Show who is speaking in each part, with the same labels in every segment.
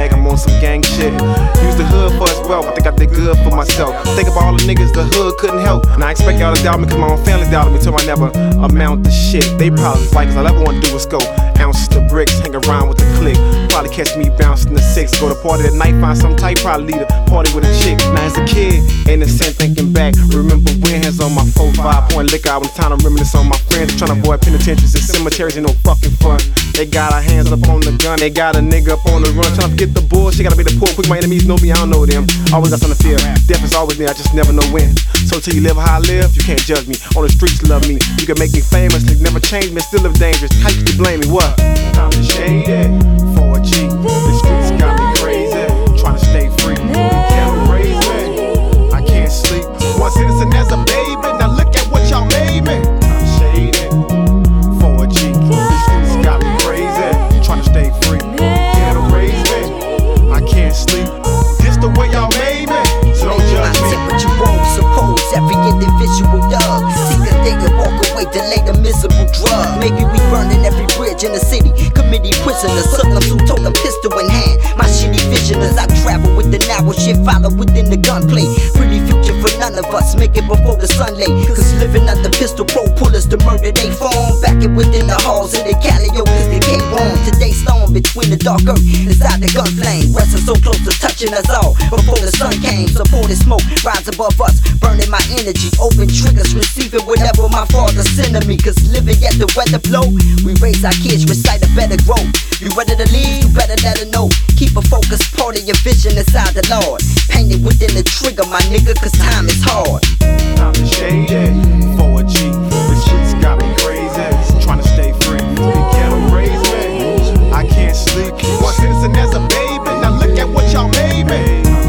Speaker 1: swag, I'm on some gang shit. Use the hood for as well, but think I did good for myself. Think about all the niggas the hood couldn't help. And I expect y'all to doubt me, cause my own family doubted me till I never amount to shit. They probably like, cause all I ever wanna do is go ounces to bricks, hang around with the clique. Probably catch me bouncing the six, go to party at night, find some type, probably lead a party with a chick. Now as a kid, innocent thinking back, remember when hands on my 4-5 point liquor. I was time to reminisce on my friends, trying to avoid penitentiaries and cemeteries, ain't no fucking fun. They got our hands up on the gun, they got a nigga up on the run, trying to forget the bullshit. Gotta be the poor quick, my enemies know me, I don't know them. Always got something to fear, death is always there, I just never know when. So till you live how I live, you can't judge me. On the streets, love me. You can make me famous, they never change me, still live dangerous. How you blame me? What? Time to shade it for a G. The streets got me crazy, trying to stay free. Can't raise me, I can't sleep. Once innocent as a baby, now look at what y'all made me. I'm shaded for a G. The streets got me crazy, trying to stay free. Can't raise me, I can't sleep. This the way y'all made me, so don't judge me.
Speaker 2: I said what you won't suppose every individual does. See the day and walk away, delay the miserable drug. Maybe we burning every bridge in the city, committee prisoners, Southern who told a pistol in hand. My shitty vision as I travel with the narrow shit, follow within the gunplay. Pretty future for none of us, make it before the sun lay. Cause living under pistol pro pullers, the murder they form. Back it within the halls of the Calio, cause they came warm. Today storm between the dark earth, inside the gun flame. Resting so close to touching us all, before the sun came. Supported smoke, rise above us, burning my energy. Open triggers, receiving whatever my father sending me. Cause living yet the weather flow, we raise our kids, recite a better growth. You ready to leave, you better let her know. Keep a focus, part of your vision inside the Lord. Painted within the trigger, my nigga, cause time is hard.
Speaker 1: Time to shade it for a G. This shit's got me crazy, trying to stay free. You can't raise me, I can't sleep. Once innocent as a baby, now look at what y'all made me. I'm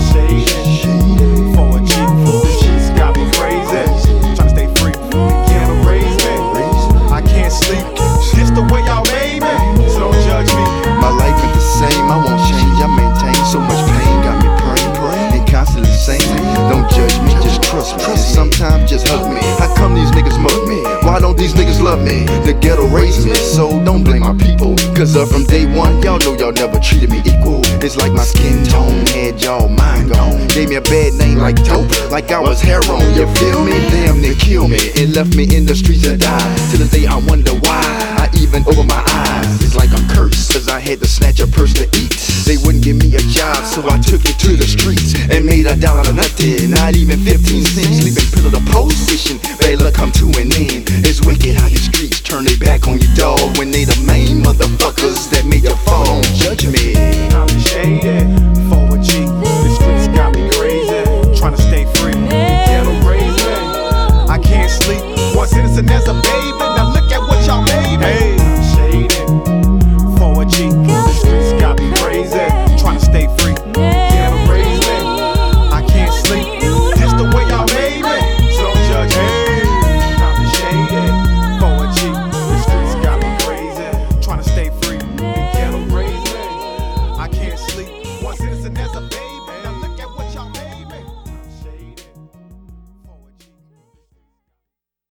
Speaker 1: shaded for a G. This shit's got me crazy, trying to stay free. You can't raise me, I can't sleep. This the way y'all made me, so don't judge me.
Speaker 3: My life is the same, I won't change, I maintain. So much pain got me praying and constantly saying, don't judge me, just trust me. And sometimes just hug me. How come these niggas mug me? Why don't these niggas love me? The ghetto raised me, so don't blame my people. Cause from day one, y'all know y'all never treated me equal. It's like my skin tone had y'all mind gone. Gave me a bad name like dope, like I was heroin. You feel me? Damn, they killed me and left me in the streets to die. To this day I wonder why I even open my eyes. It's like I'm cursed, cause I had to snatch a purse to eat. They wouldn't give me a job, so I took it to the streets and made $1 nothing, not even 15 cents. Sleeping pillow to post, fishing